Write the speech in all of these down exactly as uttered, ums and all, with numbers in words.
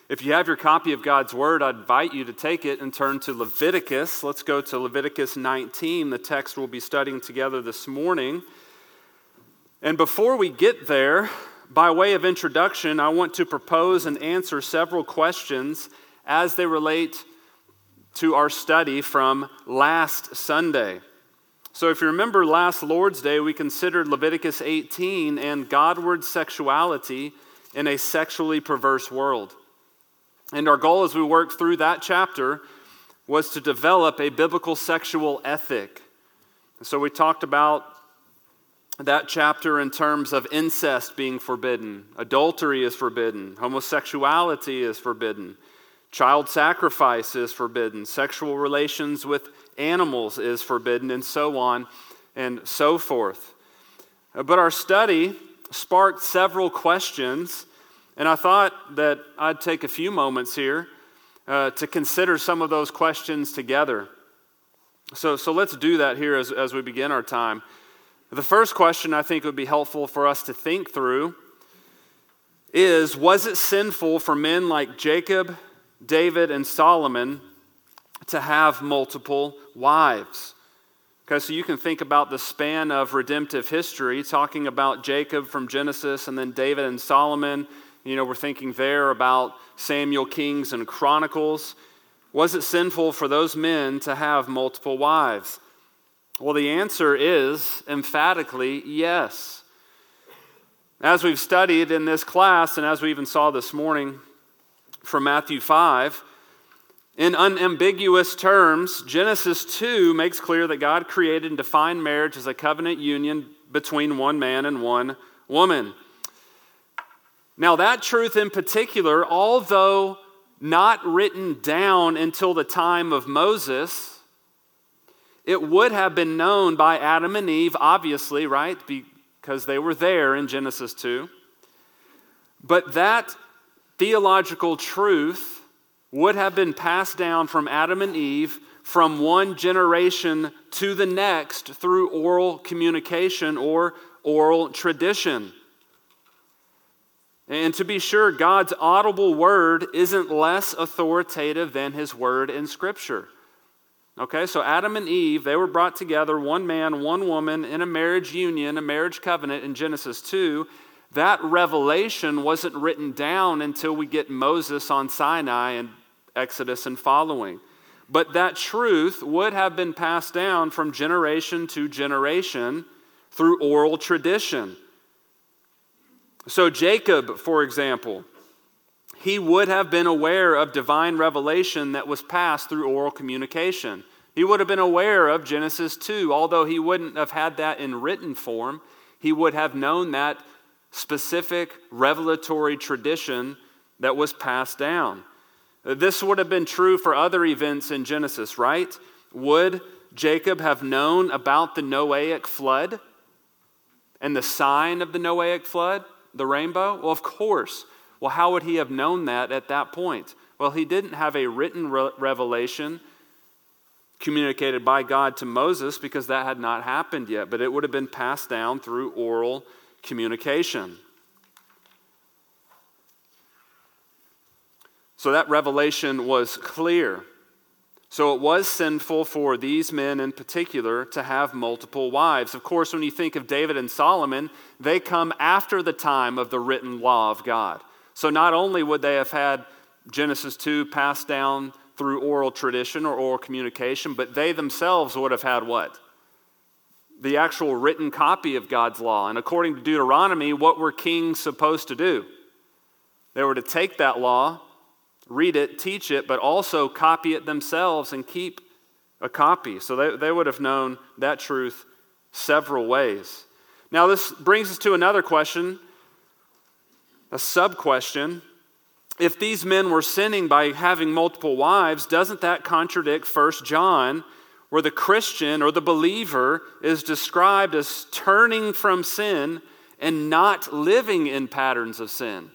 If you have your copy of God's Word, I'd invite you to take it and turn to Leviticus. Let's go to Leviticus nineteen, the text we'll be studying together this morning. And before we get there, by way of introduction, I want to propose and answer several questions as they relate to our study from last Sunday. So if you remember last Lord's Day, we considered Leviticus eighteen and Godward sexuality in a sexually perverse world. And our goal as we worked through that chapter was to develop a biblical sexual ethic. So we talked about that chapter in terms of incest being forbidden, adultery is forbidden, homosexuality is forbidden, child sacrifice is forbidden, sexual relations with animals is forbidden, and so on and so forth. But our study sparked several questions, and I thought that I'd take a few moments here uh, to consider some of those questions together. So, so let's do that here as, as we begin our time. The first question I think would be helpful for us to think through is, was it sinful for men like Jacob, David, and Solomon to have multiple wives? Okay, so you can think about the span of redemptive history, talking about Jacob from Genesis and then David and Solomon. You know, we're thinking there about Samuel, Kings, and Chronicles. Was it sinful for those men to have multiple wives? Well, the answer is emphatically yes. As we've studied in this class, and as we even saw this morning from Matthew five, in unambiguous terms, Genesis two makes clear that God created and defined marriage as a covenant union between one man and one woman. Now, that truth in particular, although not written down until the time of Moses, it would have been known by Adam and Eve, obviously, right? Because they were there in Genesis two. But that theological truth would have been passed down from Adam and Eve from one generation to the next through oral communication or oral tradition. And to be sure, God's audible word isn't less authoritative than his word in Scripture. Okay, so Adam and Eve, they were brought together, one man, one woman, in a marriage union, a marriage covenant in Genesis two. That revelation wasn't written down until we get Moses on Sinai and Exodus and following. But that truth would have been passed down from generation to generation through oral tradition. So Jacob, for example, he would have been aware of divine revelation that was passed through oral communication. He would have been aware of Genesis two, although he wouldn't have had that in written form. He would have known that specific revelatory tradition that was passed down. This would have been true for other events in Genesis, right? Would Jacob have known about the Noahic flood and the sign of the Noahic flood? The rainbow? Well, of course. Well, how would he have known that at that point? Well, he didn't have a written re- revelation communicated by God to Moses because that had not happened yet, but it would have been passed down through oral communication. So that revelation was clear. So it was sinful for these men in particular to have multiple wives. Of course, when you think of David and Solomon, they come after the time of the written law of God. So not only would they have had Genesis two passed down through oral tradition or oral communication, but they themselves would have had what? The actual written copy of God's law. And according to Deuteronomy, what were kings supposed to do? They were to take that law, read it, teach it, but also copy it themselves and keep a copy. So they, they would have known that truth several ways. Now this brings us to another question, a sub-question. If these men were sinning by having multiple wives, doesn't that contradict First John, where the Christian or the believer is described as turning from sin and not living in patterns of sin?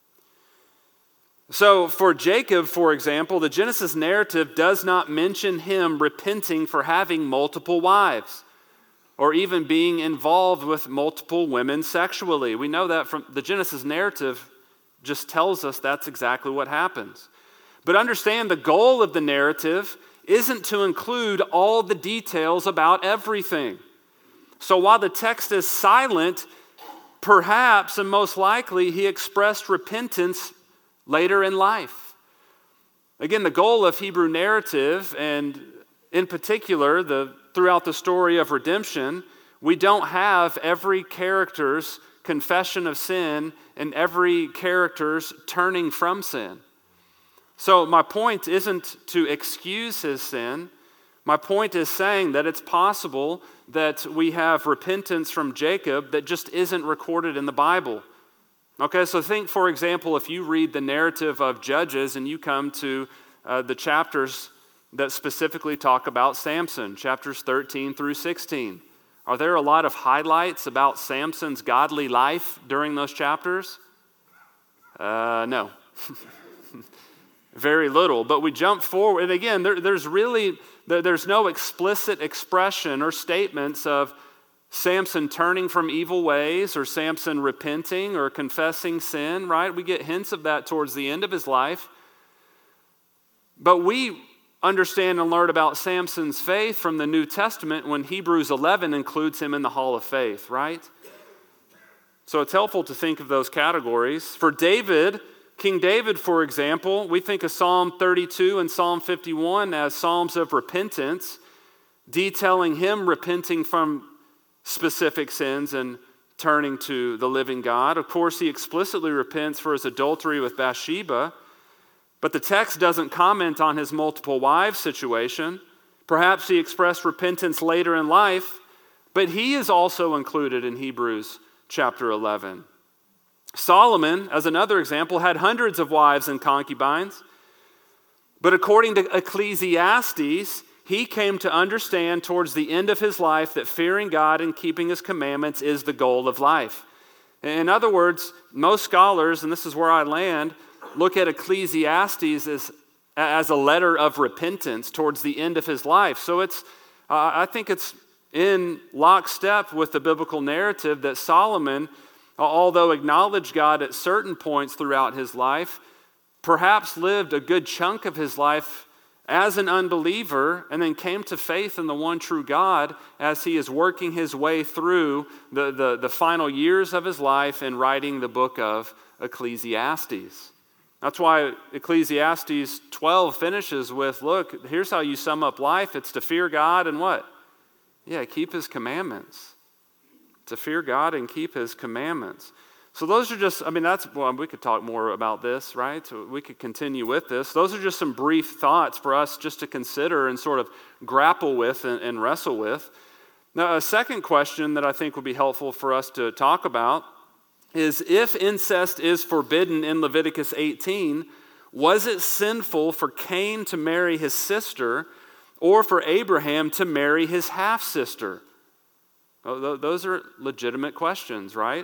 So for Jacob, for example, the Genesis narrative does not mention him repenting for having multiple wives or even being involved with multiple women sexually. We know that from the Genesis narrative just tells us that's exactly what happens. But understand, the goal of the narrative isn't to include all the details about everything. So while the text is silent, perhaps and most likely he expressed repentance later in life. Again, the goal of Hebrew narrative, and in particular, the throughout the story of redemption, we don't have every character's confession of sin and every character's turning from sin. So my point isn't to excuse his sin. My point is saying that it's possible that we have repentance from Jacob that just isn't recorded in the Bible. Okay, so think, for example, if you read the narrative of Judges and you come to uh, the chapters that specifically talk about Samson, chapters thirteen through sixteen. Are there a lot of highlights about Samson's godly life during those chapters? Uh, no. Very little. But we jump forward, and again, there, there's really, there's no explicit expression or statements of Samson turning from evil ways or Samson repenting or confessing sin, right? We get hints of that towards the end of his life. But we understand and learn about Samson's faith from the New Testament when Hebrews eleven includes him in the Hall of Faith, right? So it's helpful to think of those categories. For David, King David, for example, we think of Psalm thirty-two and Psalm fifty-one as psalms of repentance, detailing him repenting from specific sins and turning to the living God. Of course, he explicitly repents for his adultery with Bathsheba, but the text doesn't comment on his multiple wives situation. Perhaps he expressed repentance later in life, but he is also included in Hebrews chapter eleven. Solomon, as another example, had hundreds of wives and concubines, but according to Ecclesiastes, he came to understand towards the end of his life that fearing God and keeping his commandments is the goal of life. In other words, most scholars, and this is where I land, look at Ecclesiastes as, as a letter of repentance towards the end of his life. So it's, uh, I think it's in lockstep with the biblical narrative that Solomon, although acknowledged God at certain points throughout his life, perhaps lived a good chunk of his life as an unbeliever and then came to faith in the one true God as he is working his way through the, the, the final years of his life and writing the book of Ecclesiastes. That's why Ecclesiastes twelve finishes with, look, here's how you sum up life. It's to fear God and what? Yeah, keep his commandments. To fear God and keep his commandments. So those are just, I mean, that's, well, we could talk more about this, right? We could continue with this. Those are just some brief thoughts for us just to consider and sort of grapple with and, and wrestle with. Now, a second question that I think would be helpful for us to talk about is, if incest is forbidden in Leviticus eighteen, was it sinful for Cain to marry his sister or for Abraham to marry his half-sister? Those are legitimate questions, right?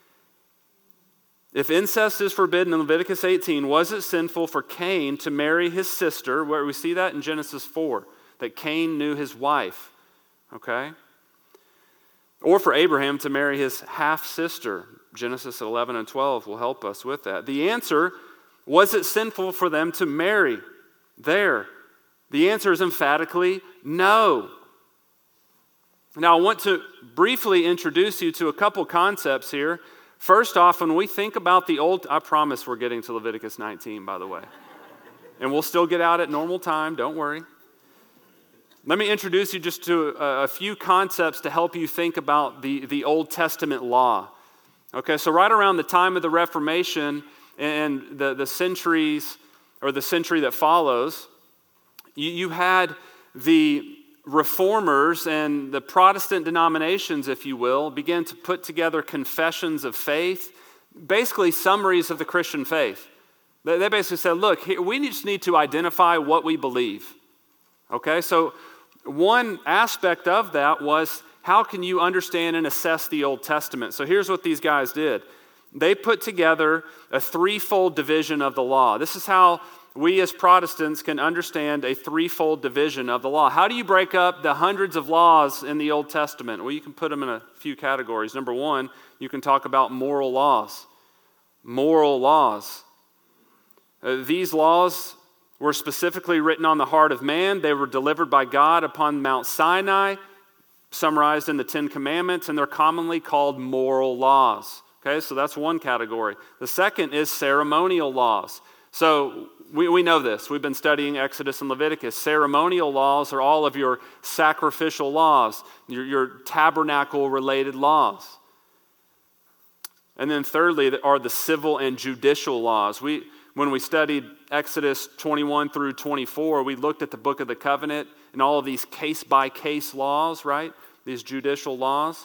If incest is forbidden in Leviticus eighteen, was it sinful for Cain to marry his sister, where we see that in Genesis four, that Cain knew his wife, okay? Or for Abraham to marry his half-sister? Genesis eleven and twelve will help us with that. The answer, was it sinful for them to marry there? The answer is emphatically no. Now, I want to briefly introduce you to a couple concepts here. First off, when we think about the old, I promise we're getting to Leviticus nineteen, by the way. And we'll still get out at normal time, don't worry. Let me introduce you just to a, a few concepts to help you think about the, the Old Testament law. Okay, so right around the time of the Reformation and the, the centuries, or the century that follows, you, you had the Reformers and the Protestant denominations, if you will, began to put together confessions of faith, basically summaries of the Christian faith. They, they basically said, look, here, we just need to identify what we believe. Okay, so one aspect of that was, how can you understand and assess the Old Testament? So here's what these guys did. They put together a threefold division of the law. This is how we as Protestants can understand a threefold division of the law. How do you break up the hundreds of laws in the Old Testament? Well, you can put them in a few categories. Number one, you can talk about moral laws. moral laws. Uh, these laws were specifically written on the heart of man. They were delivered by God upon Mount Sinai, summarized in the Ten Commandments, and they're commonly called moral laws. Okay, so that's one category. The second is ceremonial laws. So we, we know this. We've been studying Exodus and Leviticus. Ceremonial laws are all of your sacrificial laws, your, your tabernacle-related laws. And then thirdly are the civil and judicial laws. We, when we studied Exodus twenty-one through twenty-four, we looked at the Book of the Covenant and all of these case-by-case laws, right? These judicial laws.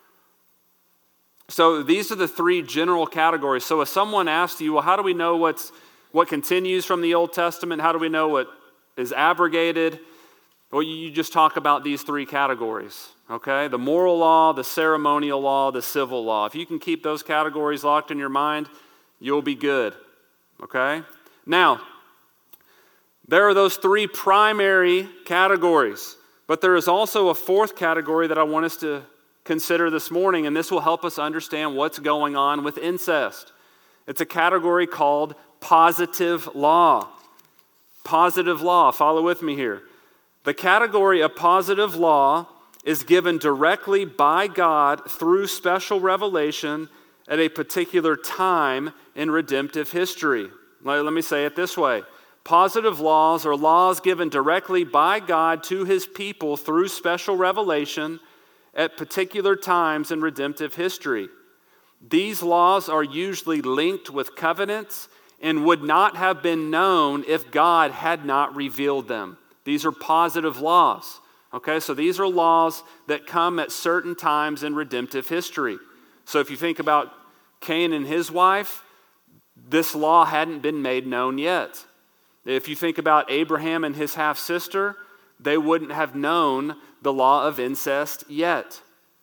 So these are the three general categories. So if someone asks you, well, how do we know what's what continues from the Old Testament? How do we know what is abrogated? Well, you just talk about these three categories, okay? The moral law, the ceremonial law, the civil law. If you can keep those categories locked in your mind, you'll be good, okay? Now, there are those three primary categories, but there is also a fourth category that I want us to consider this morning, and this will help us understand what's going on with incest. It's a category called positive law. Positive law. Follow with me here. The category of positive law is given directly by God through special revelation at a particular time in redemptive history. Let me say it this way. Positive laws are laws given directly by God to his people through special revelation at particular times in redemptive history. These laws are usually linked with covenants and would not have been known if God had not revealed them. These are positive laws. Okay, so these are laws that come at certain times in redemptive history. So if you think about Cain and his wife, this law hadn't been made known yet. If you think about Abraham and his half-sister, they wouldn't have known the law of incest yet.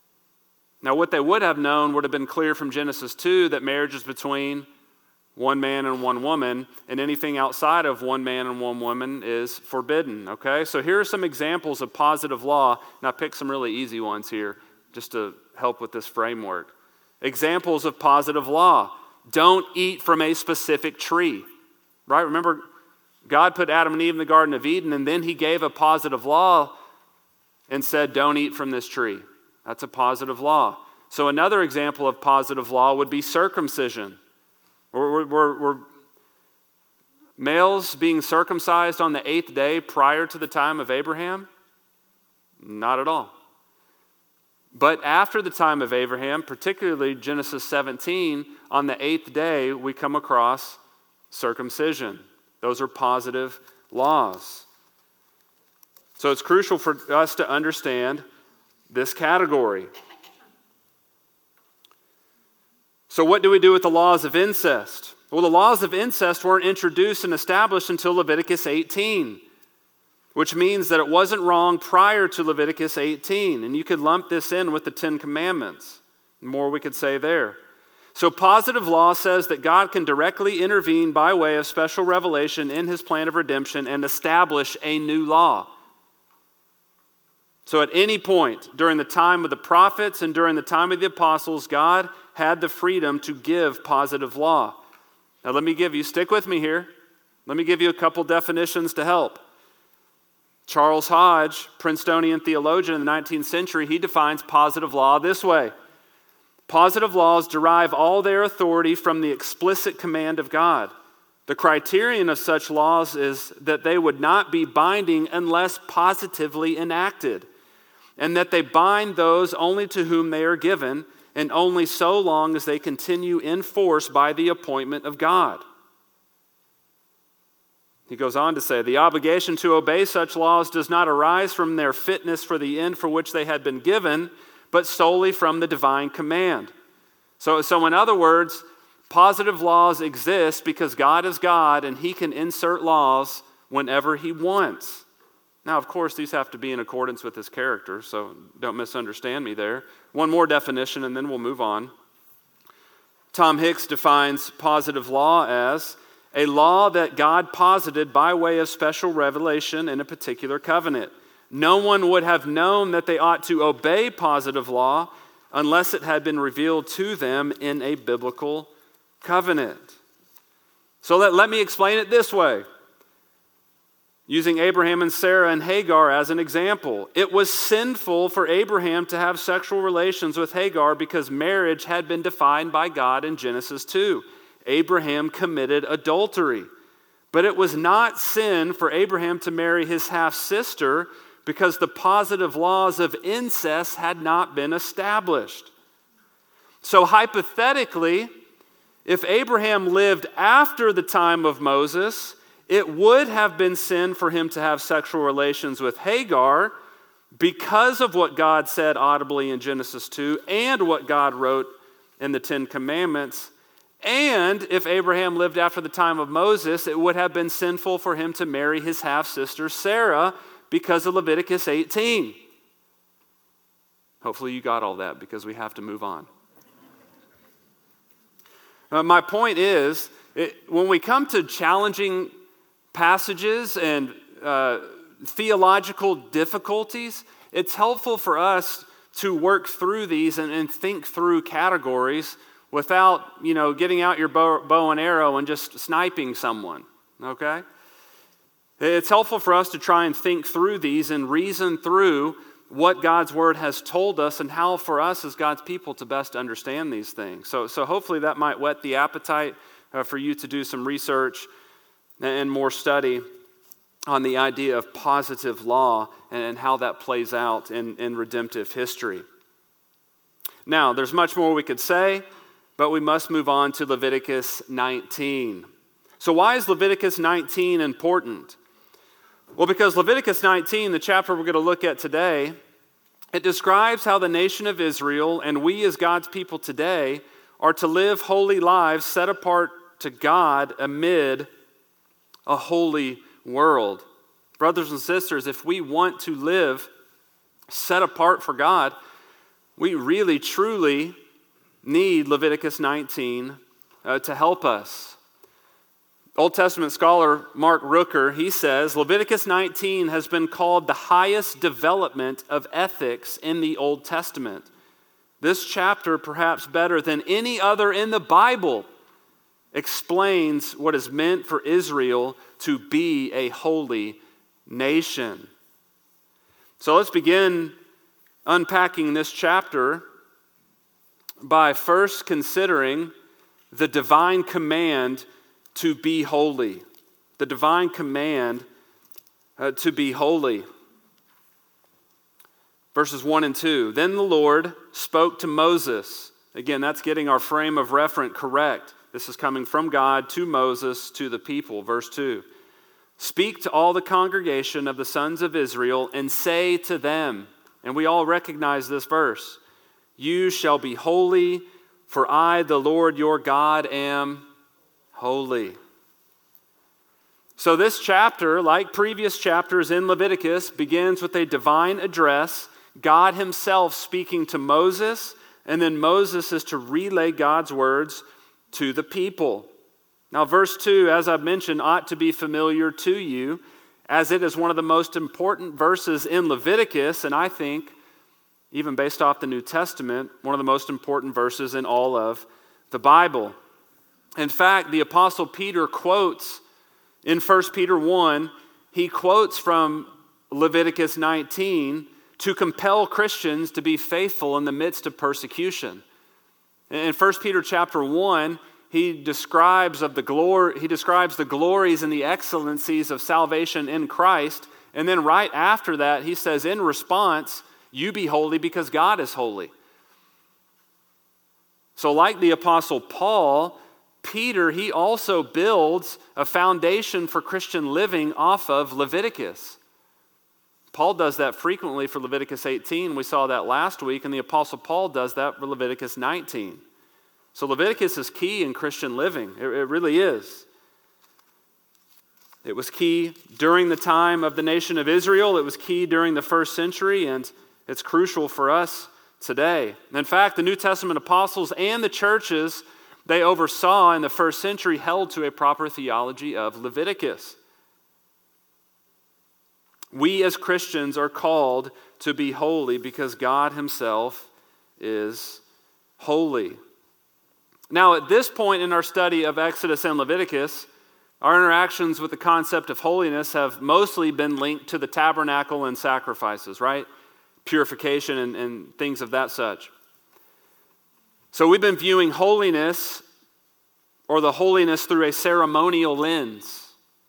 Now, what they would have known would have been clear from Genesis two, that marriage is between one man and one woman, and anything outside of one man and one woman is forbidden, okay? So here are some examples of positive law, and I picked some really easy ones here just to help with this framework. Examples of positive law. Don't eat from a specific tree, right? Remember, God put Adam and Eve in the Garden of Eden, and then he gave a positive law and said, don't eat from this tree. That's a positive law. So another example of positive law would be circumcision. Were, were, were males being circumcised on the eighth day prior to the time of Abraham? Not at all. But after the time of Abraham, particularly Genesis seventeen, on the eighth day we come across circumcision. Those are positive laws. So it's crucial for us to understand this category. So what do we do with the laws of incest? Well, the laws of incest weren't introduced and established until Leviticus eighteen, which means that it wasn't wrong prior to Leviticus eighteen. And you could lump this in with the Ten Commandments. More we could say there. So positive law says that God can directly intervene by way of special revelation in his plan of redemption and establish a new law. So at any point during the time of the prophets and during the time of the apostles, God had the freedom to give positive law. Now let me give you, stick with me here. Let me give you a couple definitions to help. Charles Hodge, Princetonian theologian in the nineteenth century, he defines positive law this way. Positive laws derive all their authority from the explicit command of God. The criterion of such laws is that they would not be binding unless positively enacted, and that they bind those only to whom they are given, and only so long as they continue in force by the appointment of God. He goes on to say, the obligation to obey such laws does not arise from their fitness for the end for which they had been given, but solely from the divine command. So, so in other words, positive laws exist because God is God and he can insert laws whenever he wants. Now, of course, these have to be in accordance with his character, so don't misunderstand me there. One more definition and then we'll move on. Tom Hicks defines positive law as a law that God posited by way of special revelation in a particular covenant. No one would have known that they ought to obey positive law unless it had been revealed to them in a biblical covenant. So let, let me explain it this way. Using Abraham and Sarah and Hagar as an example. It was sinful for Abraham to have sexual relations with Hagar because marriage had been defined by God in Genesis two. Abraham committed adultery. But it was not sin for Abraham to marry his half-sister because the positive laws of incest had not been established. So hypothetically, if Abraham lived after the time of Moses, it would have been sin for him to have sexual relations with Hagar because of what God said audibly in Genesis two and what God wrote in the Ten Commandments. And if Abraham lived after the time of Moses, it would have been sinful for him to marry his half-sister Sarah because of Leviticus eighteen. Hopefully you got all that because we have to move on. Uh, my point is, it, when we come to challenging passages and uh, theological difficulties, it's helpful for us to work through these and, and think through categories without, you know, getting out your bow, bow and arrow and just sniping someone, okay? It's helpful for us to try and think through these and reason through what God's Word has told us and how for us as God's people to best understand these things. So, so hopefully that might whet the appetite uh, for you to do some research and more study on the idea of positive law and how that plays out in, in redemptive history. Now, there's much more we could say, but we must move on to Leviticus nineteen. So why is Leviticus nineteen important? Well, because Leviticus nineteen, the chapter we're going to look at today, it describes how the nation of Israel and we as God's people today are to live holy lives set apart to God amid a holy world. Brothers and sisters, if we want to live set apart for God, we really, truly need Leviticus nineteen uh, to help us. Old Testament scholar Mark Rooker, he says, Leviticus nineteen has been called the highest development of ethics in the Old Testament. This chapter, perhaps better than any other in the Bible, explains what is meant for Israel to be a holy nation. So let's begin unpacking this chapter by first considering the divine command to be holy. The divine command uh, to be holy. Verses one and two. Then the Lord spoke to Moses. Again, that's getting our frame of reference correct. This is coming from God to Moses, to the people. Verse two. Speak to all the congregation of the sons of Israel and say to them, and we all recognize this verse, you shall be holy, for I, the Lord your God, am holy. So this chapter, like previous chapters in Leviticus, begins with a divine address, God himself speaking to Moses, and then Moses is to relay God's words to the people. Now, verse two, as I've mentioned, ought to be familiar to you, as it is one of the most important verses in Leviticus, and I think, even based off the New Testament, one of the most important verses in all of the Bible. In fact, the Apostle Peter quotes in First Peter one, he quotes from Leviticus nineteen to compel Christians to be faithful in the midst of persecution. In First Peter chapter one, he describes of the glory, he describes the glories and the excellencies of salvation in Christ, and then right after that, he says, in response, you be holy because God is holy. So like the Apostle Paul, Peter, he also builds a foundation for Christian living off of Leviticus. Paul does that frequently for Leviticus eighteen. We saw that last week, and the Apostle Paul does that for Leviticus nineteen. So Leviticus is key in Christian living. It, it really is. It was key during the time of the nation of Israel. It was key during the first century, and it's crucial for us today. In fact, the New Testament apostles and the churches they oversaw in the first century held to a proper theology of Leviticus. We as Christians are called to be holy because God himself is holy. Now, at this point in our study of Exodus and Leviticus, our interactions with the concept of holiness have mostly been linked to the tabernacle and sacrifices, right? Purification and, and things of that such. So we've been viewing holiness or the holiness through a ceremonial lens.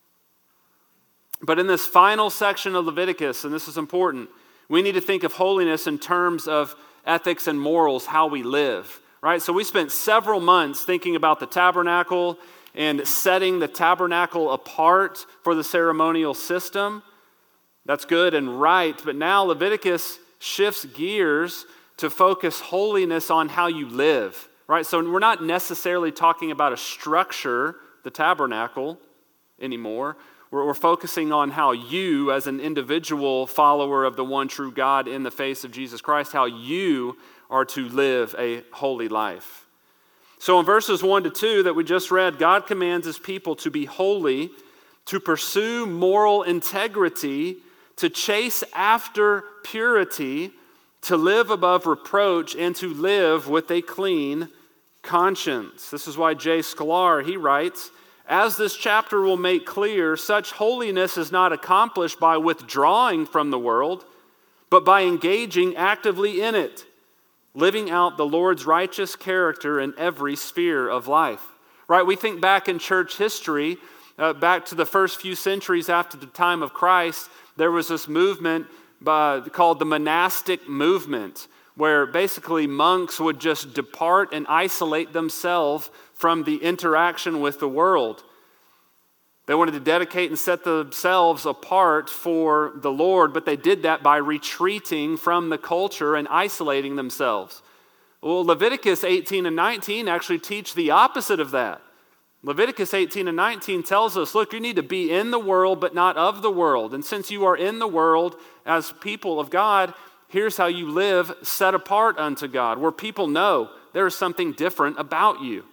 But in this final section of Leviticus, and this is important, we need to think of holiness in terms of ethics and morals, how we live, right? So we spent several months thinking about the tabernacle and setting the tabernacle apart for the ceremonial system. That's good and right, but now Leviticus shifts gears to focus holiness on how you live, right? So we're not necessarily talking about a structure, the tabernacle, anymore. We're, we're focusing on how you, as an individual follower of the one true God in the face of Jesus Christ, how you are to live a holy life. So in verses one to two that we just read, God commands his people to be holy, to pursue moral integrity, to chase after purity, to live above reproach, and to live with a clean conscience. This is why J. Sklar, he writes, as this chapter will make clear, such holiness is not accomplished by withdrawing from the world, but by engaging actively in it, living out the Lord's righteous character in every sphere of life. Right? We think back in church history, uh, back to the first few centuries after the time of Christ, there was this movement uh, called the monastic movement, where basically monks would just depart and isolate themselves from the interaction with the world. They wanted to dedicate and set themselves apart for the Lord, but they did that by retreating from the culture and isolating themselves. Well, Leviticus eighteen and nineteen actually teach the opposite of that. Leviticus eighteen and nineteen tells us, look, you need to be in the world, but not of the world. And since you are in the world as people of God, here's how you live set apart unto God, where people know there is something different about you.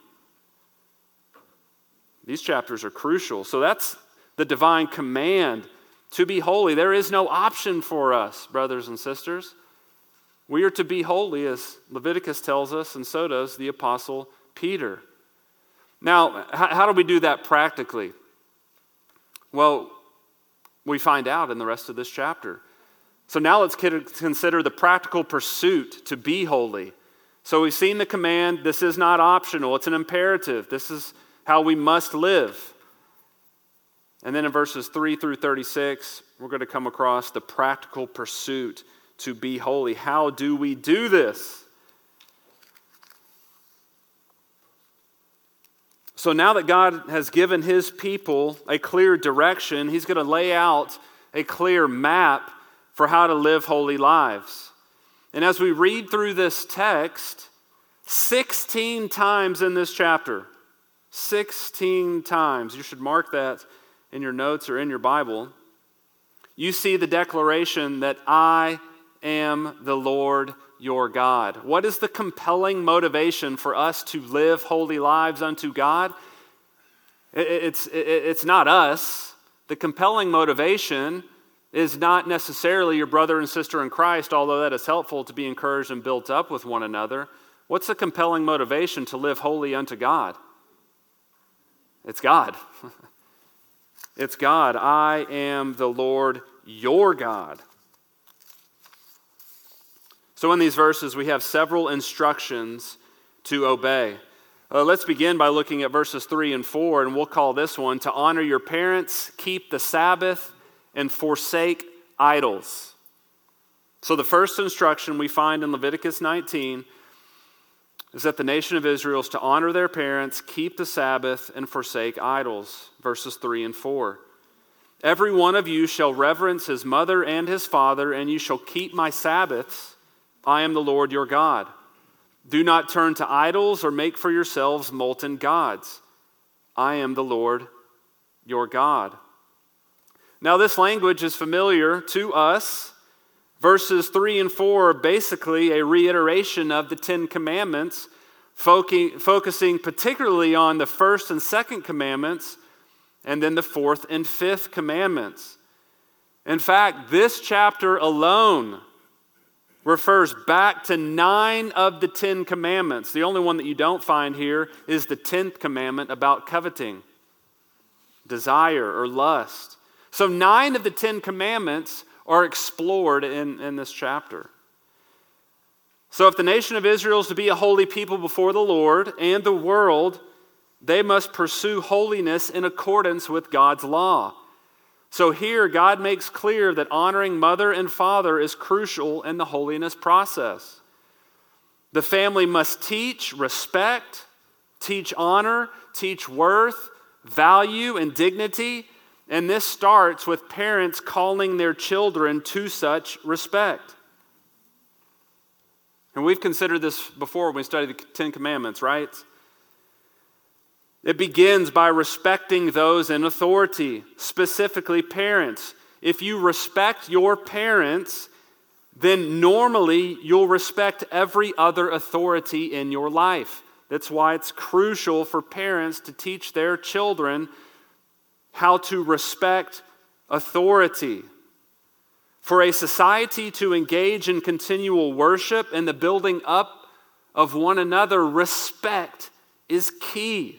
These chapters are crucial. So that's the divine command to be holy. There is no option for us, brothers and sisters. We are to be holy, as Leviticus tells us, and so does the Apostle Peter. Now, how do we do that practically? Well, we find out in the rest of this chapter. So now let's consider the practical pursuit to be holy. So we've seen the command. This is not optional. It's an imperative. This is how we must live. And then in verses three through thirty-six, we're going to come across the practical pursuit to be holy. How do we do this? So now that God has given his people a clear direction, he's going to lay out a clear map for how to live holy lives. And as we read through this text, sixteen times in this chapter, sixteen times, you should mark that in your notes or in your Bible, you see the declaration that I am the Lord your God. What is the compelling motivation for us to live holy lives unto God? It's, it's not us. The compelling motivation is not necessarily your brother and sister in Christ, although that is helpful to be encouraged and built up with one another. What's the compelling motivation to live holy unto God? It's God. It's God. I am the Lord your God. So in these verses, we have several instructions to obey. Uh, let's begin by looking at verses three and four, and we'll call this one, to honor your parents, keep the Sabbath, and forsake idols. So the first instruction we find in Leviticus nineteen is that the nation of Israel is to honor their parents, keep the Sabbath, and forsake idols. Verses three and four. Every one of you shall reverence his mother and his father, and you shall keep my Sabbaths. I am the Lord your God. Do not turn to idols or make for yourselves molten gods. I am the Lord your God. Now this language is familiar to us. Verses three and four are basically a reiteration of the Ten Commandments, focusing particularly on the first and second commandments, and then the fourth and fifth commandments. In fact, this chapter alone refers back to nine of the Ten Commandments. The only one that you don't find here is the tenth commandment about coveting, desire, or lust. So nine of the Ten Commandments are explored in, in this chapter. So if the nation of Israel is to be a holy people before the Lord and the world, they must pursue holiness in accordance with God's law. So here, God makes clear that honoring mother and father is crucial in the holiness process. The family must teach respect, teach honor, teach worth, value, and dignity. And this starts with parents calling their children to such respect. And we've considered this before when we studied the Ten Commandments, right? It begins by respecting those in authority, specifically parents. If you respect your parents, then normally you'll respect every other authority in your life. That's why it's crucial for parents to teach their children how to respect authority. For a society to engage in continual worship and the building up of one another, respect is key.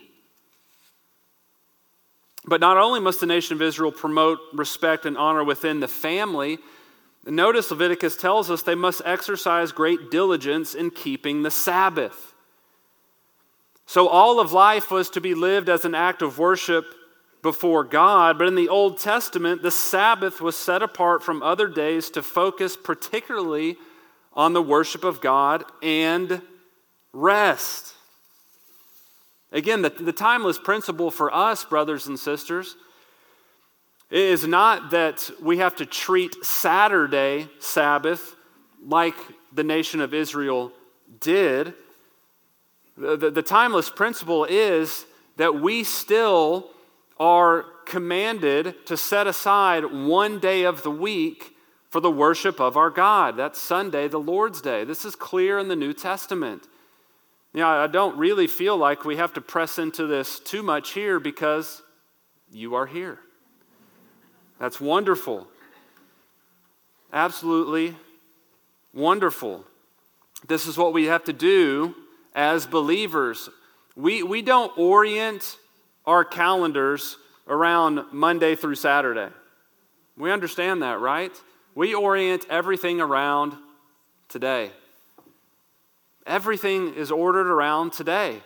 But not only must the nation of Israel promote respect and honor within the family, notice Leviticus tells us they must exercise great diligence in keeping the Sabbath. So all of life was to be lived as an act of worship before God, but in the Old Testament, the Sabbath was set apart from other days to focus particularly on the worship of God and rest. Again, the, the timeless principle for us, brothers and sisters, is not that we have to treat Saturday Sabbath like the nation of Israel did. The, the, the timeless principle is that we still are commanded to set aside one day of the week for the worship of our God. That's Sunday, the Lord's Day. This is clear in the New Testament. You know, I don't really feel like we have to press into this too much here because you are here. That's wonderful. Absolutely wonderful. This is what we have to do as believers. We, we don't orient our calendars around Monday through Saturday. We understand that, right? We orient everything around today. Everything is ordered around today.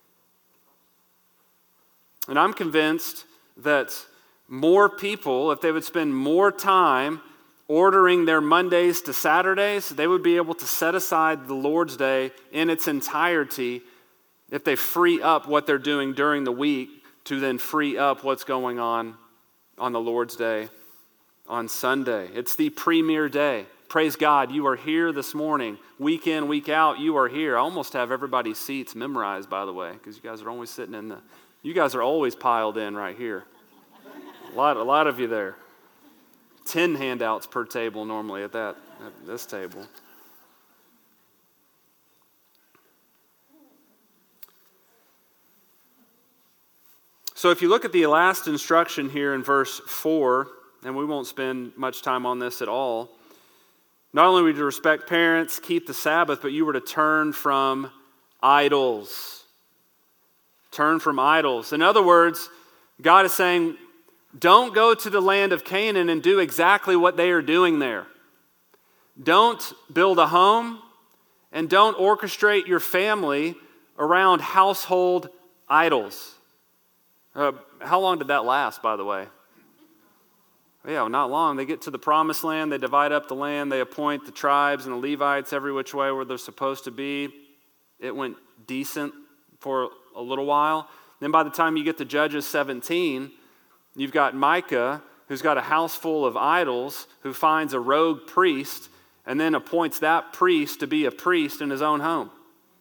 And I'm convinced that more people, if they would spend more time ordering their Mondays to Saturdays, they would be able to set aside the Lord's Day in its entirety if they free up what they're doing during the week to then free up what's going on on the Lord's Day on Sunday. It's the premier day. Praise God, you are here this morning. Week in, week out, you are here. I almost have everybody's seats memorized, by the way, because you guys are always sitting in the, you guys are always piled in right here. A lot, a lot of you there. Ten handouts per table normally at that, at this table. So if you look at the last instruction here in verse four, and we won't spend much time on this at all, not only were you to respect parents, keep the Sabbath, but you were to turn from idols. Turn from idols. In other words, God is saying, don't go to the land of Canaan and do exactly what they are doing there. Don't build a home and don't orchestrate your family around household idols. Uh, how long did that last, by the way? Yeah, well, not long. They get to the promised land, they divide up the land, they appoint the tribes and the Levites every which way where they're supposed to be. It went decent for a little while. Then by the time you get to Judges seventeen, you've got Micah, who's got a house full of idols, who finds a rogue priest and then appoints that priest to be a priest in his own home.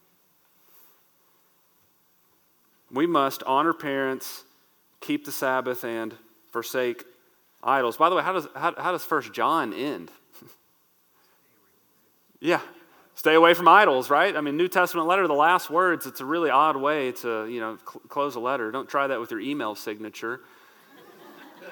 We must honor parents, keep the Sabbath, and forsake idols. By the way, how does how, how does First John end? Yeah, stay away from idols, right? I mean, New Testament letter, the last words, it's a really odd way to, you know, cl- close a letter. Don't try that with your email signature.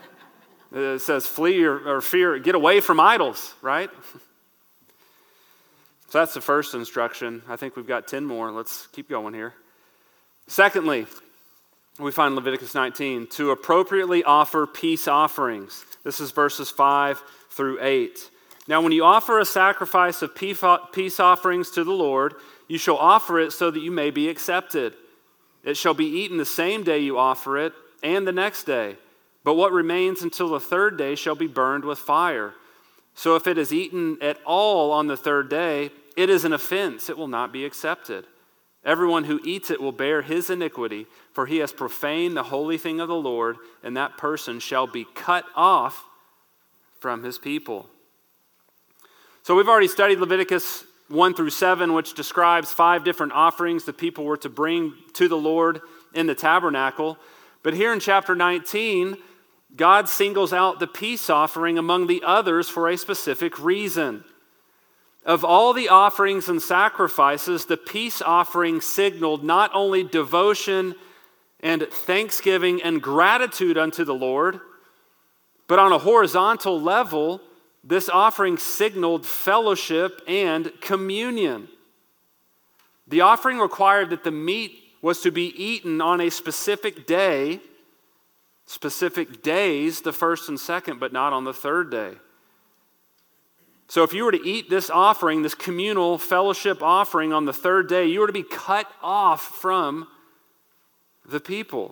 It says flee or, or fear, get away from idols, right? So that's the first instruction. I think we've got ten more. Let's keep going here. Secondly, we find Leviticus nineteen, to appropriately offer peace offerings. This is verses five through eight. Now, when you offer a sacrifice of peace offerings to the Lord, you shall offer it so that you may be accepted. It shall be eaten the same day you offer it, and the next day. But what remains until the third day shall be burned with fire. So if it is eaten at all on the third day, it is an offense. It will not be accepted. Everyone who eats it will bear his iniquity, for he has profaned the holy thing of the Lord, and that person shall be cut off from his people. So we've already studied Leviticus one through seven, which describes five different offerings the people were to bring to the Lord in the tabernacle. But here in chapter nineteen, God singles out the peace offering among the others for a specific reason. Of all the offerings and sacrifices, the peace offering signaled not only devotion and thanksgiving and gratitude unto the Lord, but on a horizontal level, this offering signaled fellowship and communion. The offering required that the meat was to be eaten on a specific day, specific days, the first and second, but not on the third day. So if you were to eat this offering, this communal fellowship offering on the third day, you were to be cut off from the people.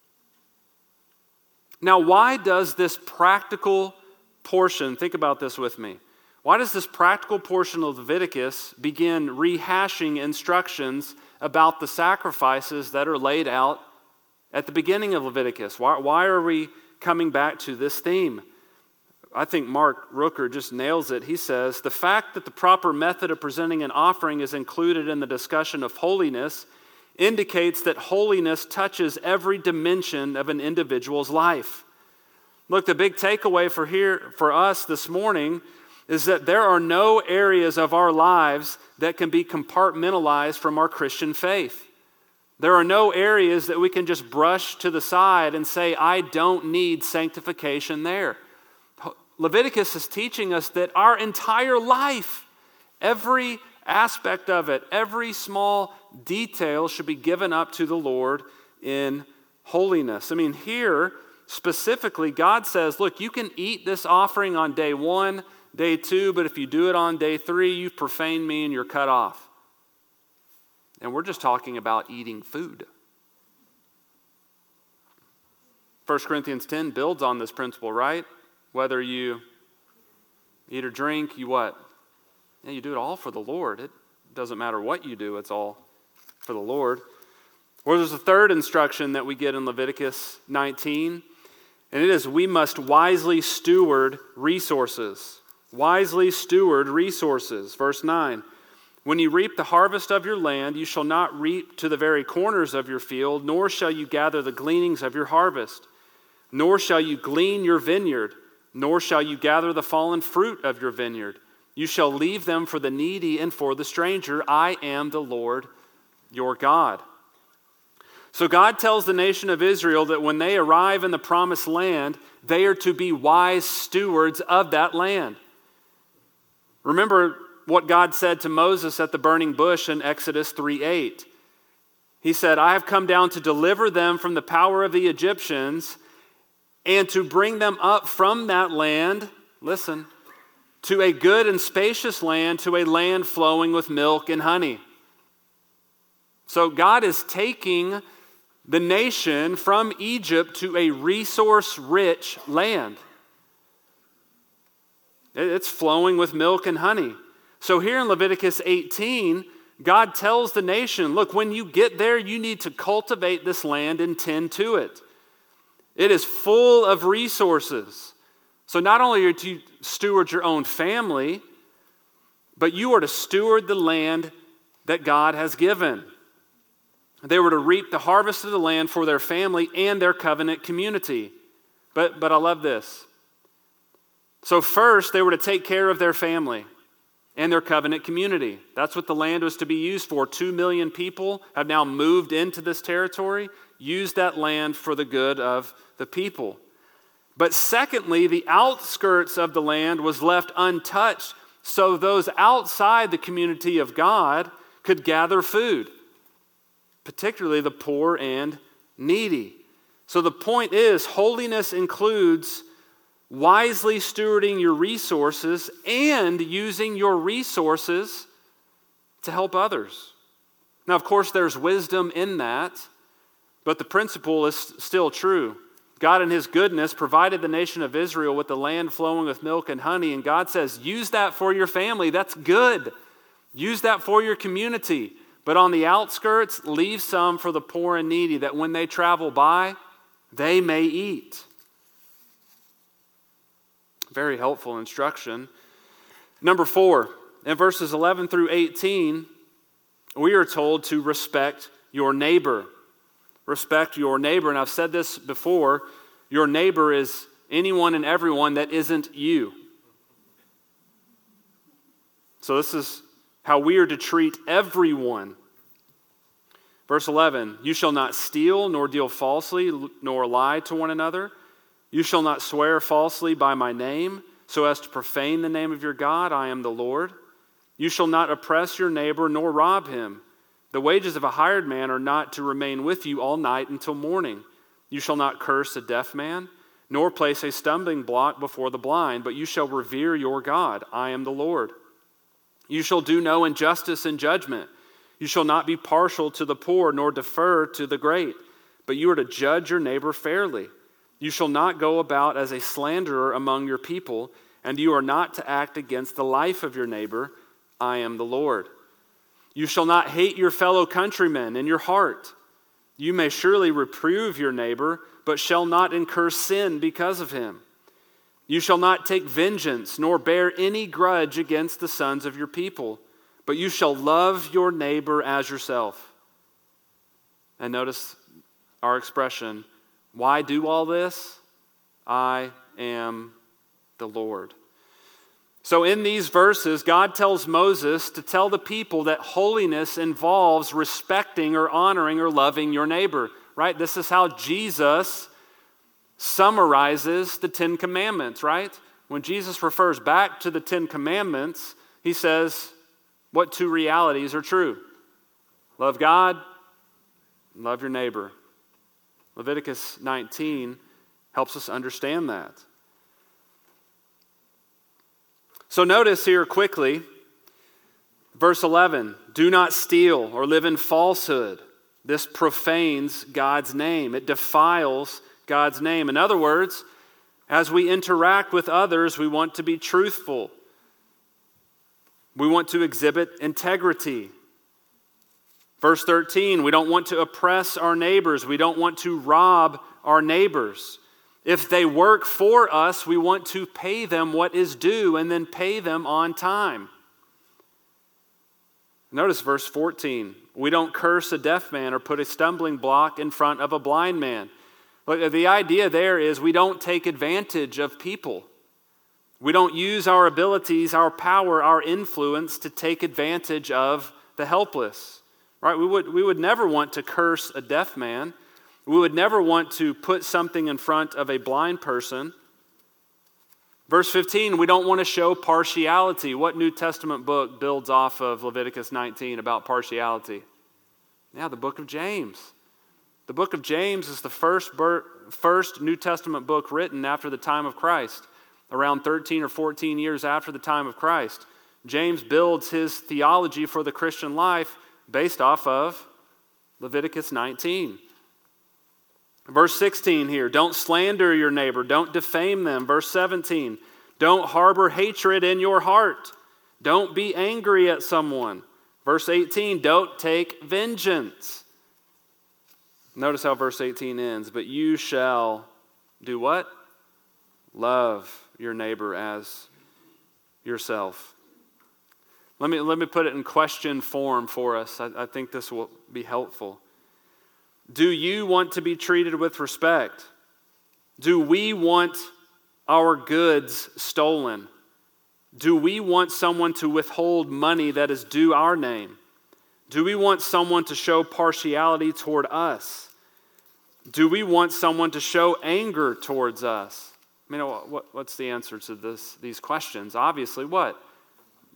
Now, why does this practical portion, think about this with me, why does this practical portion of Leviticus begin rehashing instructions about the sacrifices that are laid out at the beginning of Leviticus? Why, why are we coming back to this theme? I think Mark Rooker just nails it. He says, the fact that the proper method of presenting an offering is included in the discussion of holiness indicates that holiness touches every dimension of an individual's life. Look, the big takeaway for here for us this morning is that there are no areas of our lives that can be compartmentalized from our Christian faith. There are no areas that we can just brush to the side and say, I don't need sanctification there. Leviticus is teaching us that our entire life, every aspect of it, every small detail should be given up to the Lord in holiness. I mean, here specifically, God says, look, you can eat this offering on day one, day two, but if you do it on day three, you've profaned me and you're cut off. And we're just talking about eating food. First Corinthians ten builds on this principle, right? Whether you eat or drink, you what? Yeah, you do it all for the Lord. It doesn't matter what you do, it's all for the Lord. Well, there's a third instruction that we get in Leviticus nineteen, and it is we must wisely steward resources. Wisely steward resources. Verse nine, when you reap the harvest of your land, you shall not reap to the very corners of your field, nor shall you gather the gleanings of your harvest, nor shall you glean your vineyard, nor shall you gather the fallen fruit of your vineyard. You shall leave them for the needy and for the stranger. I am the Lord your God. So God tells the nation of Israel that when they arrive in the promised land, they are to be wise stewards of that land. Remember what God said to Moses at the burning bush in Exodus three eight. He said, I have come down to deliver them from the power of the Egyptians and to bring them up from that land, listen, to a good and spacious land, to a land flowing with milk and honey. So God is taking the nation from Egypt to a resource-rich land. It's flowing with milk and honey. So here in Leviticus eighteen, God tells the nation, look, when you get there, you need to cultivate this land and tend to it. It is full of resources. So not only are you to steward your own family, but you are to steward the land that God has given. They were to reap the harvest of the land for their family and their covenant community. But, but I love this. So first, they were to take care of their family and their covenant community. That's what the land was to be used for. Two million people have now moved into this territory, used that land for the good of the people. But secondly, the outskirts of the land was left untouched so those outside the community of God could gather food, particularly the poor and needy. So the point is, holiness includes wisely stewarding your resources and using your resources to help others. Now, of course, there's wisdom in that, but the principle is still true. God in his goodness provided the nation of Israel with the land flowing with milk and honey, and God says, use that for your family. That's good. Use that for your community. But on the outskirts, leave some for the poor and needy, that when they travel by, they may eat. Very helpful instruction. Number four, in verses eleven through eighteen, we are told to respect your neighbor. Respect your neighbor. And I've said this before, your neighbor is anyone and everyone that isn't you. So this is how we are to treat everyone. Verse eleven, you shall not steal, nor deal falsely, nor lie to one another. You shall not swear falsely by my name, so as to profane the name of your God. I am the Lord. You shall not oppress your neighbor, nor rob him. The wages of a hired man are not to remain with you all night until morning. You shall not curse a deaf man, nor place a stumbling block before the blind, but you shall revere your God. I am the Lord. You shall do no injustice in judgment. You shall not be partial to the poor, nor defer to the great, but you are to judge your neighbor fairly. You shall not go about as a slanderer among your people, and you are not to act against the life of your neighbor. I am the Lord. You shall not hate your fellow countrymen in your heart. You may surely reprove your neighbor, but shall not incur sin because of him. You shall not take vengeance, nor bear any grudge against the sons of your people, but you shall love your neighbor as yourself. And notice our expression, why do all this? I am the Lord. So in these verses, God tells Moses to tell the people that holiness involves respecting or honoring or loving your neighbor, right? This is how Jesus summarizes the Ten Commandments, right? When Jesus refers back to the Ten Commandments, he says, what two realities are true? Love God, and love your neighbor. Leviticus nineteen helps us understand that. So notice here quickly, verse eleven, do not steal or live in falsehood. This profanes God's name. It defiles God's name. In other words, as we interact with others, we want to be truthful. We want to exhibit integrity. Verse thirteen, we don't want to oppress our neighbors. We don't want to rob our neighbors. If they work for us, we want to pay them what is due and then pay them on time. Notice verse fourteen. We don't curse a deaf man or put a stumbling block in front of a blind man. Look, the idea there is we don't take advantage of people. We don't use our abilities, our power, our influence to take advantage of the helpless. Right? We would, we would never want to curse a deaf man. We would never want to put something in front of a blind person. Verse fifteen, we don't want to show partiality. What New Testament book builds off of Leviticus nineteen about partiality? Yeah, the book of James. The book of James is the first, first New Testament book written after the time of Christ, around thirteen or fourteen years after the time of Christ. James builds his theology for the Christian life based off of Leviticus nineteen. Verse sixteen here, don't slander your neighbor, don't defame them. Verse seventeen, don't harbor hatred in your heart. Don't be angry at someone. Verse eighteen, don't take vengeance. Notice how verse eighteen ends, but you shall do what? Love your neighbor as yourself. Let me, let me put it in question form for us. I, I think this will be helpful. Do you want to be treated with respect? Do we want our goods stolen? Do we want someone to withhold money that is due our name? Do we want someone to show partiality toward us? Do we want someone to show anger towards us? I mean, what, what's the answer to this, these questions? Obviously, what?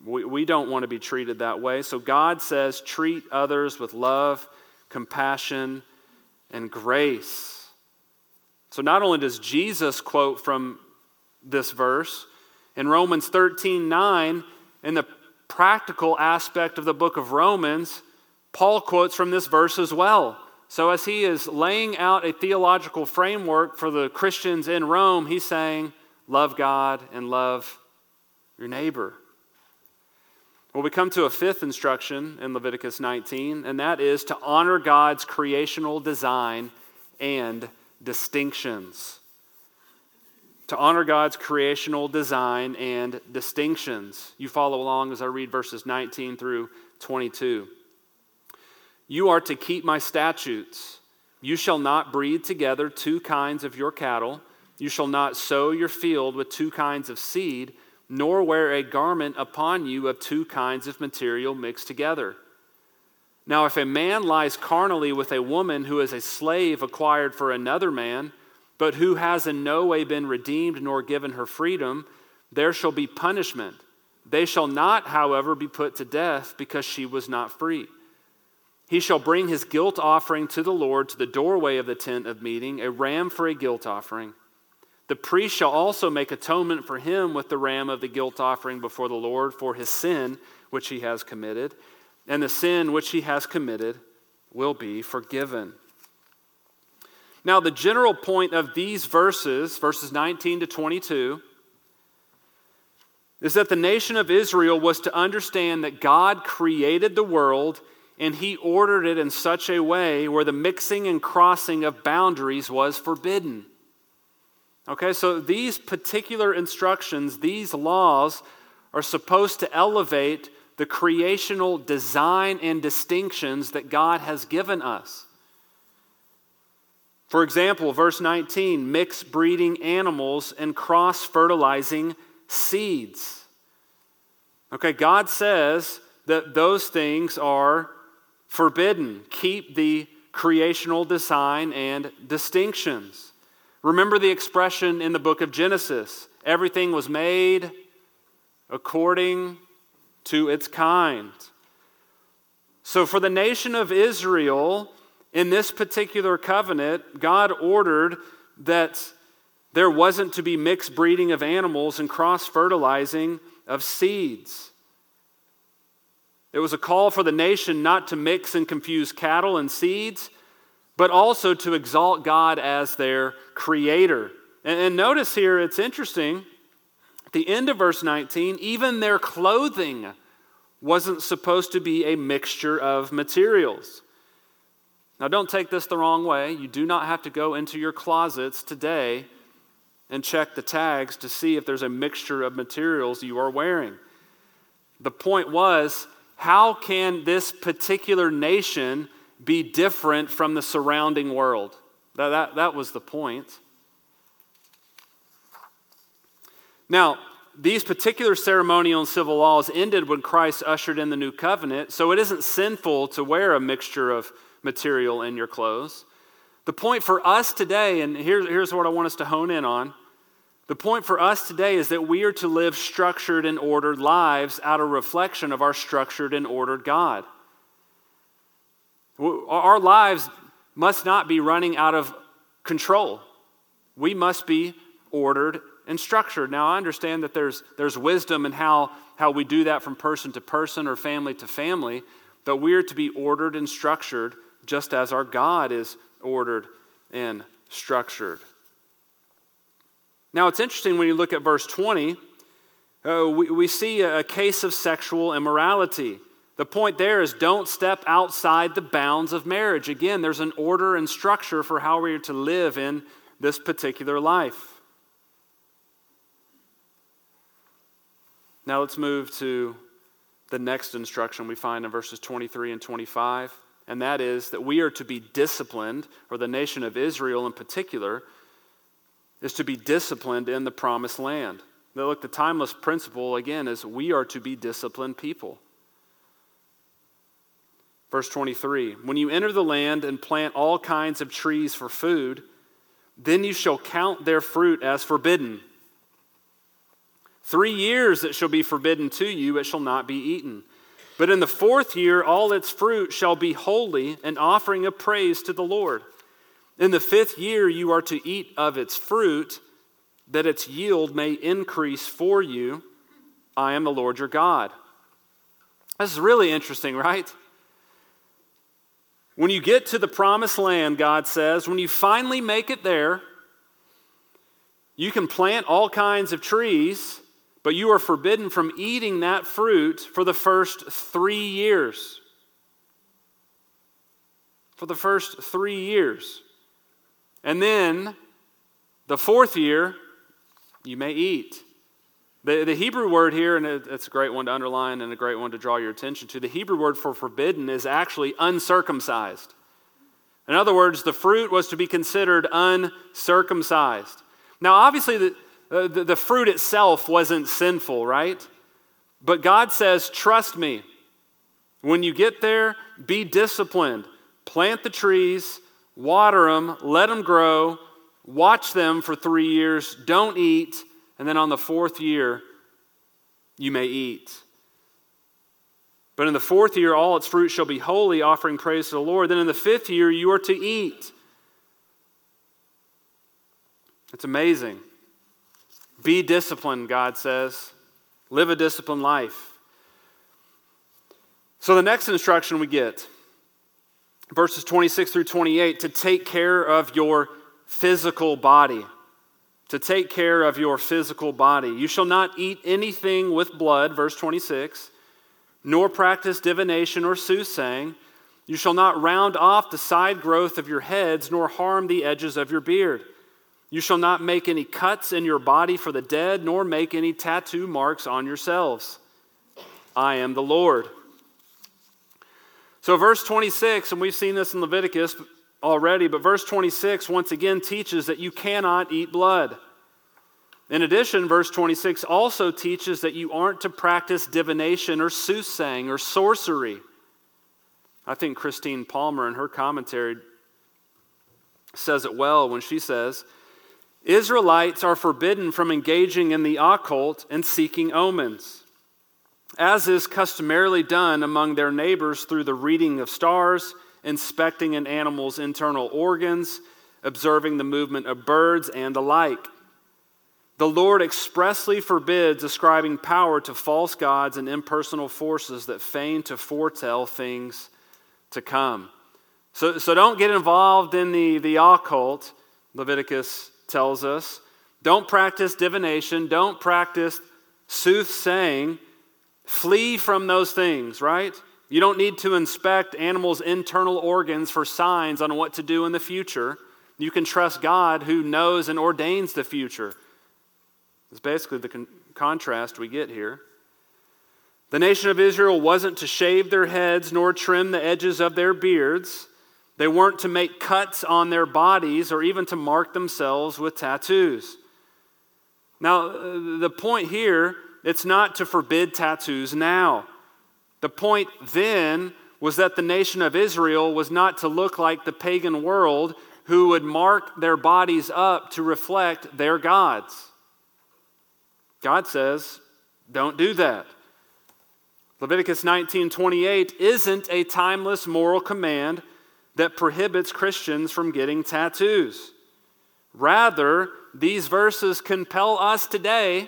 We, we don't want to be treated that way. So God says, treat others with love, compassion, and grace. So not only does Jesus quote from this verse, in Romans thirteen nine, in the practical aspect of the book of Romans, Paul quotes from this verse as well. So as he is laying out a theological framework for the Christians in Rome, he's saying, love God and love your neighbor. Well, we come to a fifth instruction in Leviticus nineteen, and that is to honor God's creational design and distinctions. To honor God's creational design and distinctions. You follow along as I read verses nineteen through twenty-two. You are to keep my statutes. You shall not breed together two kinds of your cattle. You shall not sow your field with two kinds of seed, nor wear a garment upon you of two kinds of material mixed together. Now, if a man lies carnally with a woman who is a slave acquired for another man, but who has in no way been redeemed nor given her freedom, there shall be punishment. They shall not, however, be put to death because she was not free. He shall bring his guilt offering to the Lord to the doorway of the tent of meeting, a ram for a guilt offering. The priest shall also make atonement for him with the ram of the guilt offering before the Lord for his sin which he has committed, and the sin which he has committed will be forgiven. Now, the general point of these verses, verses nineteen to twenty-two, is that the nation of Israel was to understand that God created the world and he ordered it in such a way where the mixing and crossing of boundaries was forbidden. Okay, so these particular instructions, these laws, are supposed to elevate the creational design and distinctions that God has given us. For example, verse nineteen, mix breeding animals and cross-fertilizing seeds. Okay, God says that those things are forbidden. Keep the creational design and distinctions. Remember the expression in the book of Genesis, everything was made according to its kind. So for the nation of Israel, in this particular covenant, God ordered that there wasn't to be mixed breeding of animals and cross-fertilizing of seeds. It was a call for the nation not to mix and confuse cattle and seeds, but also to exalt God as their creator. And, and notice here, it's interesting, at the end of verse nineteen, even their clothing wasn't supposed to be a mixture of materials. Now, don't take this the wrong way. You do not have to go into your closets today and check the tags to see if there's a mixture of materials you are wearing. The point was, how can this particular nation be different from the surrounding world? That, that, that was the point. Now, these particular ceremonial and civil laws ended when Christ ushered in the new covenant, so it isn't sinful to wear a mixture of material in your clothes. The point for us today, and here's, here's what I want us to hone in on. The point for us today is that we are to live structured and ordered lives out of reflection of our structured and ordered God. Our lives must not be running out of control. We must be ordered and structured. Now, I understand that there's, there's wisdom in how, how we do that from person to person or family to family, but we are to be ordered and structured just as our God is ordered and structured. Now, it's interesting when you look at verse twenty, uh, we, we see a case of sexual immorality. The point there is don't step outside the bounds of marriage. Again, there's an order and structure for how we are to live in this particular life. Now let's move to the next instruction we find in verses twenty-three and twenty-five, and that is that we are to be disciplined, or the nation of Israel in particular, is to be disciplined in the promised land. Now look, the timeless principle, again, is we are to be disciplined people. Verse twenty-three, when you enter the land and plant all kinds of trees for food, then you shall count their fruit as forbidden. Three years it shall be forbidden to you, it shall not be eaten. But in the fourth year all its fruit shall be holy, an offering of praise to the Lord. In the fifth year you are to eat of its fruit, that its yield may increase for you. I am the Lord your God. This is really interesting, right? When you get to the promised land, God says, when you finally make it there, you can plant all kinds of trees, but you are forbidden from eating that fruit for the first three years. For the first three years. And then, the fourth year, you may eat. The, the Hebrew word here, and it, it's a great one to underline and a great one to draw your attention to, the Hebrew word for forbidden is actually uncircumcised. In other words, the fruit was to be considered uncircumcised. Now, obviously, the, uh, the, the fruit itself wasn't sinful, right? But God says, trust me. When you get there, be disciplined. Plant the trees, water them, let them grow, watch them for three years, don't eat, and then on the fourth year, you may eat. But in the fourth year, all its fruit shall be holy, offering praise to the Lord. Then in the fifth year, you are to eat. It's amazing. Be disciplined, God says. Live a disciplined life. So the next instruction we get, verses twenty-six through twenty-eight, to take care of your physical body. To take care of your physical body. You shall not eat anything with blood, verse twenty-six, nor practice divination or soothsaying. You shall not round off the side growth of your heads, nor harm the edges of your beard. You shall not make any cuts in your body for the dead, nor make any tattoo marks on yourselves. I am the Lord. So verse twenty-six, and we've seen this in Leviticus already, but verse twenty-six once again teaches that you cannot eat blood. In addition, verse twenty-six also teaches that you aren't to practice divination or soothsaying or sorcery. I think Christine Palmer in her commentary says it well when she says, Israelites are forbidden from engaging in the occult and seeking omens, as is customarily done among their neighbors through the reading of stars, inspecting an animal's internal organs, observing the movement of birds, and the like. The Lord expressly forbids ascribing power to false gods and impersonal forces that feign to foretell things to come. So, so don't get involved in the, the occult, Leviticus tells us. Don't practice divination. Don't practice soothsaying. Flee from those things, right? You don't need to inspect animals' internal organs for signs on what to do in the future. You can trust God who knows and ordains the future. It's basically the con- contrast we get here. The nation of Israel wasn't to shave their heads nor trim the edges of their beards. They weren't to make cuts on their bodies or even to mark themselves with tattoos. Now, the point here, it's not to forbid tattoos now. The point then was that the nation of Israel was not to look like the pagan world who would mark their bodies up to reflect their gods. God says, don't do that. Leviticus nineteen twenty-eight isn't a timeless moral command that prohibits Christians from getting tattoos. Rather, these verses compel us today,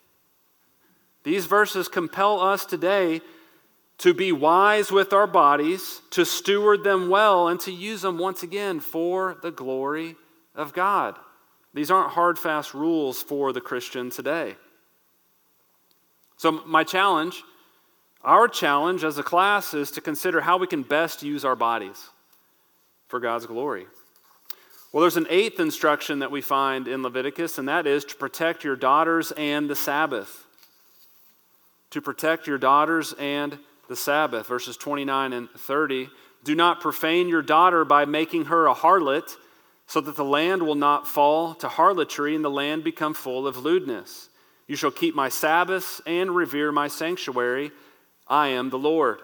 these verses compel us today to be wise with our bodies, to steward them well, and to use them once again for the glory of God. These aren't hard, fast rules for the Christian today. So my challenge, our challenge as a class, is to consider how we can best use our bodies for God's glory. Well, there's an eighth instruction that we find in Leviticus, and that is to protect your daughters and the Sabbath. To protect your daughters and the Sabbath. Verses twenty-nine and thirty. Do not profane your daughter by making her a harlot, so that the land will not fall to harlotry and the land become full of lewdness. You shall keep my Sabbaths and revere my sanctuary. I am the Lord.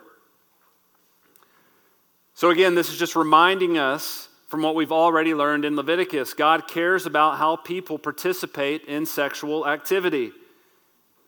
So again, this is just reminding us from what we've already learned in Leviticus. God cares about how people participate in sexual activity.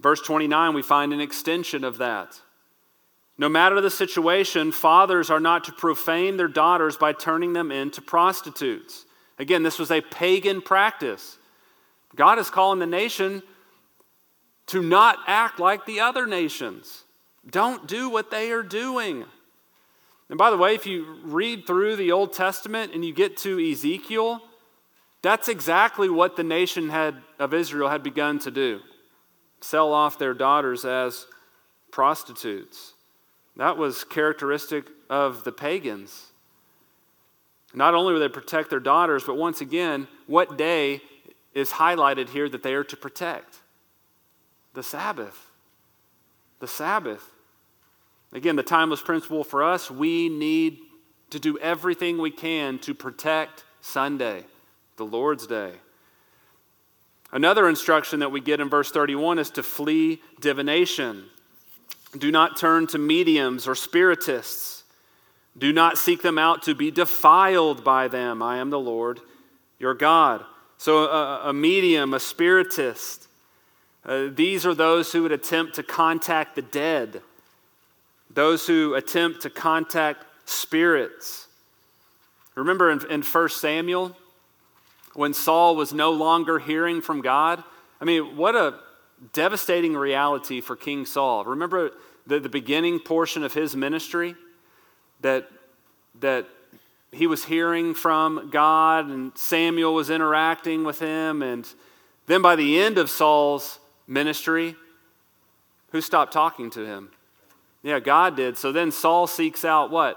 Verse twenty-nine, we find an extension of that. No matter the situation, fathers are not to profane their daughters by turning them into prostitutes. Again, this was a pagan practice. God is calling the nation to not act like the other nations. Don't do what they are doing. And by the way, if you read through the Old Testament and you get to Ezekiel, that's exactly what the nation had of Israel had begun to do. Sell off their daughters as prostitutes. That was characteristic of the pagans. Not only would they protect their daughters, but once again, what day is highlighted here that they are to protect? The Sabbath. The Sabbath. Again, the timeless principle for us, we need to do everything we can to protect Sunday, the Lord's Day. Another instruction that we get in verse thirty-one is to flee divination. Do not turn to mediums or spiritists. Do not seek them out to be defiled by them. I am the Lord, your God. So a, a medium, a spiritist, uh, these are those who would attempt to contact the dead, those who attempt to contact spirits. Remember in, in First Samuel, when Saul was no longer hearing from God? I mean, what a devastating reality for King Saul. Remember the, the beginning portion of his ministry? That, that he was hearing from God and Samuel was interacting with him. And then by the end of Saul's ministry, who stopped talking to him? Yeah, God did. So then Saul seeks out what?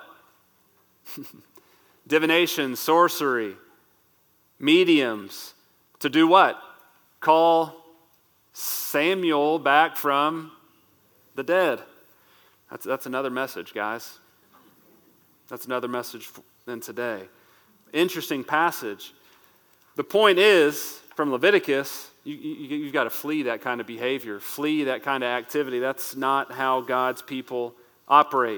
Divination, sorcery, mediums. To do what? Call Samuel back from the dead. That's, that's another message, guys. That's another message than today. Interesting passage. The point is, from Leviticus, you, you, you've got to flee that kind of behavior, flee that kind of activity. That's not how God's people operate.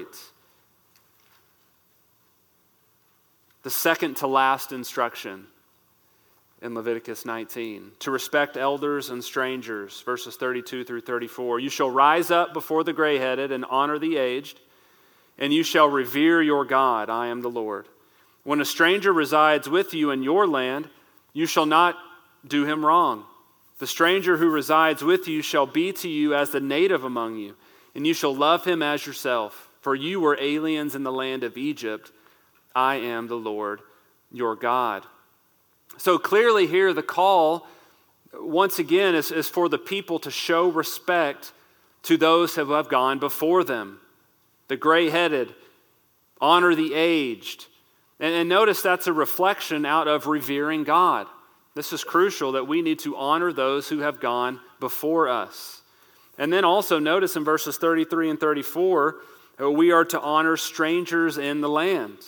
The second to last instruction in Leviticus nineteen, to respect elders and strangers, verses thirty-two through thirty-four. You shall rise up before the gray-headed and honor the aged, and you shall revere your God. I am the Lord. When a stranger resides with you in your land, you shall not do him wrong. The stranger who resides with you shall be to you as the native among you, and you shall love him as yourself. For you were aliens in the land of Egypt. I am the Lord your God. So clearly here the call, once again, is, is for the people to show respect to those who have gone before them. The gray-headed, honor the aged. And, and notice that's a reflection out of revering God. This is crucial that we need to honor those who have gone before us. And then also notice in verses thirty-three and thirty-four, we are to honor strangers in the land.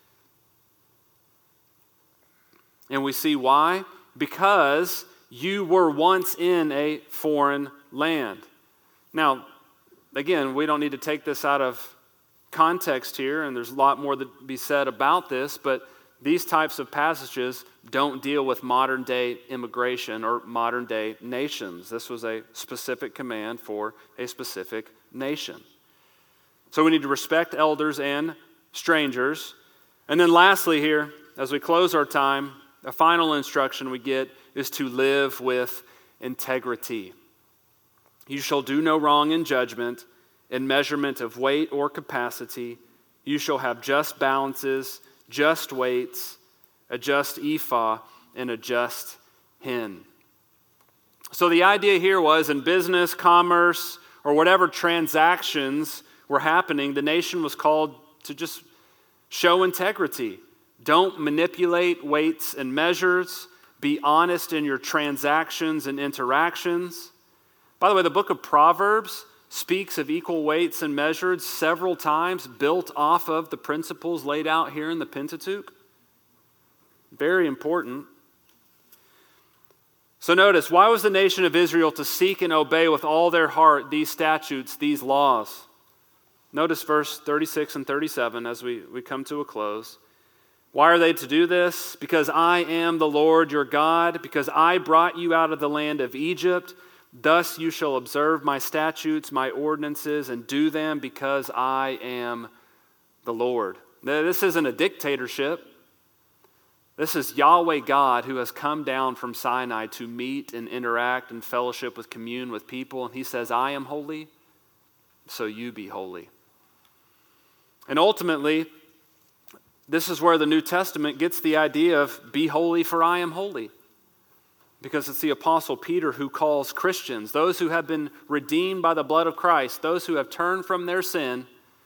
And we see why? Because you were once in a foreign land. Now, again, we don't need to take this out of context here, and there's a lot more to be said about this, but these types of passages don't deal with modern-day immigration or modern-day nations. This was a specific command for a specific nation. So we need to respect elders and strangers. And then lastly here, as we close our time, the final instruction we get is to live with integrity. You shall do no wrong in judgment, in measurement of weight or capacity. You shall have just balances, just weights, a just ephah, and a just hin. So the idea here was in business, commerce, or whatever transactions were happening, the nation was called to just show integrity. Don't manipulate weights and measures. Be honest in your transactions and interactions. By the way, the book of Proverbs speaks of equal weights and measures several times, built off of the principles laid out here in the Pentateuch. Very important. So notice, why was the nation of Israel to seek and obey with all their heart these statutes, these laws? Notice verse thirty-six and thirty-seven as we, we come to a close. Why are they to do this? Because I am the Lord your God, because I brought you out of the land of Egypt. Thus you shall observe my statutes, my ordinances, and do them because I am the Lord. Now, this isn't a dictatorship. This is Yahweh God who has come down from Sinai to meet and interact and fellowship with, commune with people. And he says, I am holy, so you be holy. And ultimately, this is where the New Testament gets the idea of be holy for I am holy. Because it's the Apostle Peter who calls Christians, those who have been redeemed by the blood of Christ, those who have turned from their sin,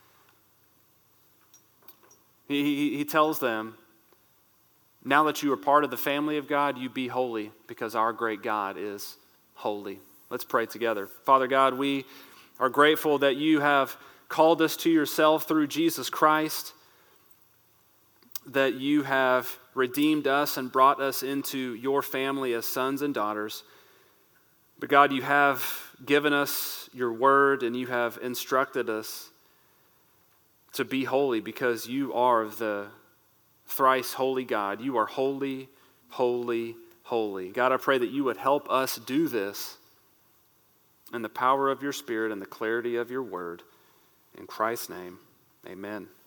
he, he, he tells them, now that you are part of the family of God, you be holy because our great God is holy. Let's pray together. Father God, we are grateful that you have called us to yourself through Jesus Christ, that you have redeemed us and brought us into your family as sons and daughters. But God, you have given us your word and you have instructed us to be holy because you are the thrice holy God. You are holy, holy, holy. God, I pray that you would help us do this in the power of your Spirit and the clarity of your word. In Christ's name, amen.